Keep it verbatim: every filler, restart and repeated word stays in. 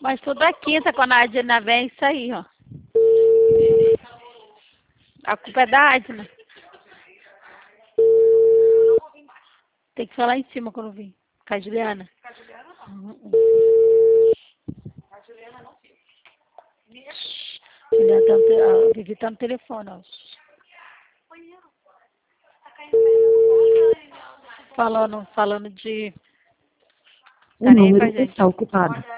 Mas toda quinta, quando a Adina vem, isso aí, ó. A culpa é da Adina. Tem que falar em cima quando vir. Com a Juliana. Com a Juliana, não. Uhum. A Juliana não fica. Juliana tá no, te... a Vivi tá no telefone, ó. Oi, tá caindo pedra no Falando, falando de... O Tá nem aí pra número gente. está ocupado.